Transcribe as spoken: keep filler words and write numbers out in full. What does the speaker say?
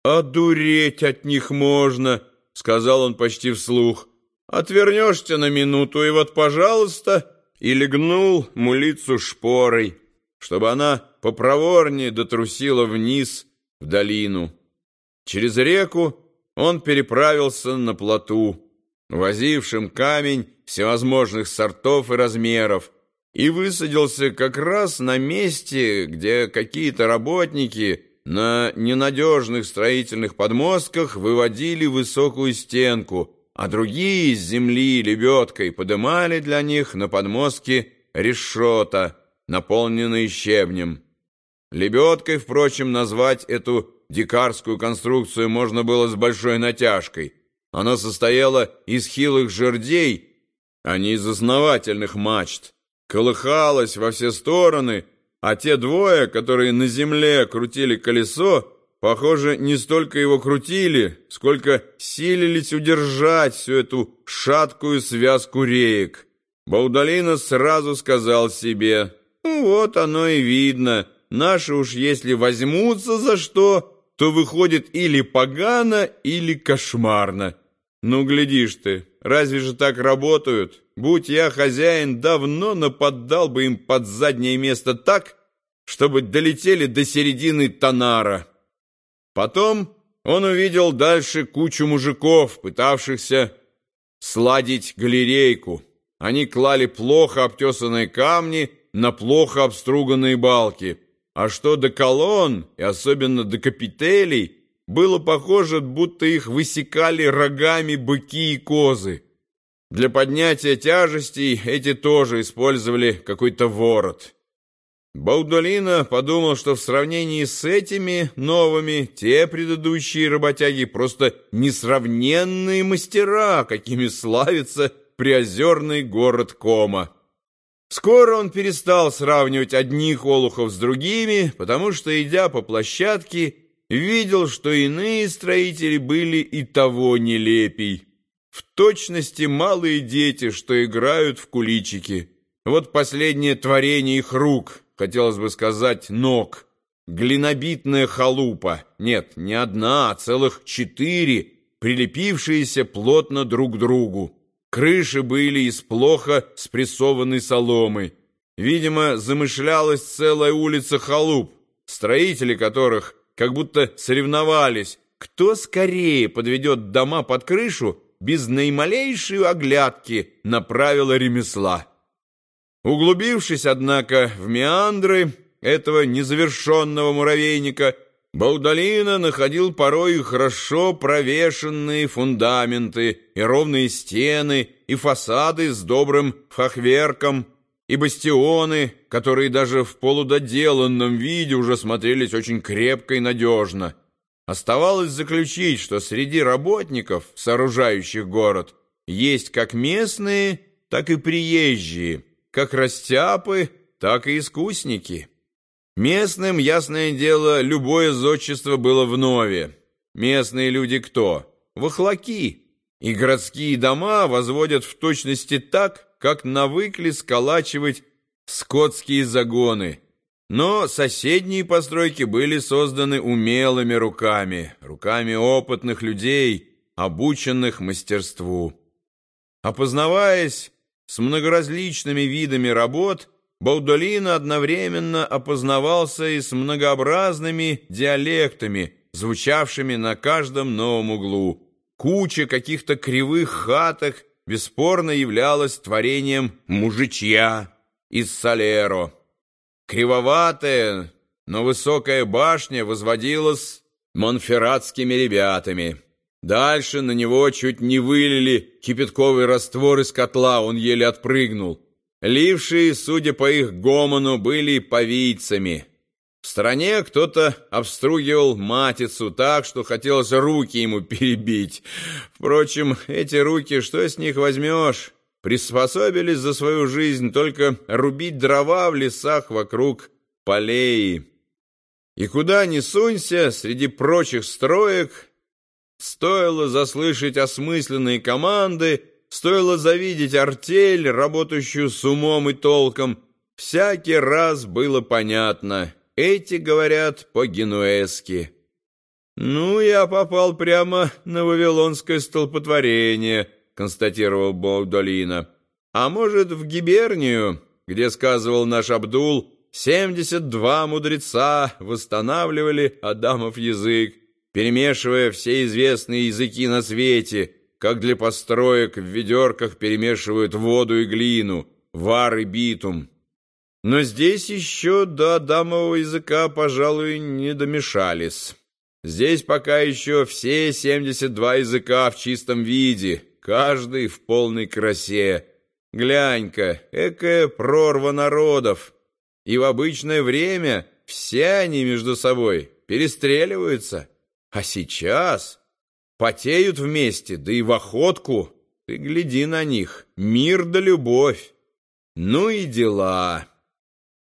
«Одуреть от них можно», — сказал он почти вслух. «Отвернешься на минуту, и вот, пожалуйста», и легнул мулицу шпорой, чтобы она попроворнее дотрусила вниз в долину. Через реку он переправился на плоту, возившим камень всевозможных сортов и размеров, и высадился как раз на месте, где какие-то работники на ненадежных строительных подмостках выводили высокую стенку, а другие с земли лебедкой подымали для них на подмостки решета, наполненные щебнем. Лебедкой, впрочем, назвать эту дикарскую конструкцию можно было с большой натяжкой. Она состояла из хилых жердей, а не из основательных мачт, колыхалась во все стороны, а те двое, которые на земле крутили колесо, похоже, не столько его крутили, сколько силились удержать всю эту шаткую связку реек. Баудолино сразу сказал себе: «Ну, вот оно и видно, наши уж если возьмутся за что, то выходит или погано, или кошмарно. Ну, глядишь ты, разве же так работают? Будь я хозяин, давно нападал бы им под заднее место так, чтобы долетели до середины Танара». Потом он увидел дальше кучу мужиков, пытавшихся сладить галерейку. Они клали плохо обтесанные камни на плохо обструганные балки. А что до колонн, и особенно до капителей, было похоже, будто их высекали рогами быки и козы. Для поднятия тяжестей эти тоже использовали какой-то ворот. Баудолино подумал, что в сравнении с этими новыми те предыдущие работяги просто несравненные мастера, какими славится приозерный город Кома. Скоро он перестал сравнивать одних олухов с другими, потому что, идя по площадке, видел, что иные строители были и того нелепей. В точности малые дети, что играют в куличики. Вот последнее творение их рук, хотелось бы сказать, ног. Глинобитная халупа. Нет, не одна, а целых четыре, прилепившиеся плотно друг к другу. Крыши были из плохо спрессованной соломы. Видимо, замышлялась целая улица халуп, строители которых как будто соревновались, кто скорее подведет дома под крышу без наималейшей оглядки на правила ремесла. Углубившись, однако, в меандры этого незавершенного муравейника, Баудолино находил порой хорошо провешенные фундаменты и ровные стены, и фасады с добрым фахверком, и бастионы, которые даже в полудоделанном виде уже смотрелись очень крепко и надежно. Оставалось заключить, что среди работников, сооружающих город, есть как местные, так и приезжие, как растяпы, так и искусники. Местным, ясное дело, любое зодчество было вновь. Местные люди кто? Вахлаки. И городские дома возводят в точности так, как навыкли сколачивать скотские загоны. Но соседние постройки были созданы умелыми руками, руками опытных людей, обученных мастерству. Опознаваясь с многоразличными видами работ, Баудолино одновременно опознавался и с многообразными диалектами, звучавшими на каждом новом углу. Куча каких-то кривых хаток бесспорно являлась творением мужичья из Салеро. Кривоватая, но высокая башня возводилась монферратскими ребятами. Дальше на него чуть не вылили кипятковый раствор из котла, он еле отпрыгнул. Лившие, судя по их гомону, были повийцами. В стороне кто-то обстругивал матицу так, что хотелось руки ему перебить. Впрочем, эти руки, что с них возьмешь? Приспособились за свою жизнь только рубить дрова в лесах вокруг полей. И куда ни сунься, среди прочих строек, стоило заслышать осмысленные команды, стоило завидеть артель, работающую с умом и толком, всякий раз было понятно: эти говорят по-генуэзски. «Ну, я попал прямо на вавилонское столпотворение», — констатировал Баудолино. «А может, в Гибернию, где, сказывал наш Абдул, семьдесят два мудреца восстанавливали Адамов язык, перемешивая все известные языки на свете, как для построек в ведерках перемешивают воду и глину, вар и битум. Но здесь еще до Адамового языка, пожалуй, не домешались». Здесь пока еще все семьдесят два языка в чистом виде, каждый в полной красе. Глянь-ка, экая прорва народов. И в обычное время все они между собой перестреливаются. А сейчас потеют вместе, да и в охотку. Ты гляди на них, мир да любовь. Ну и дела».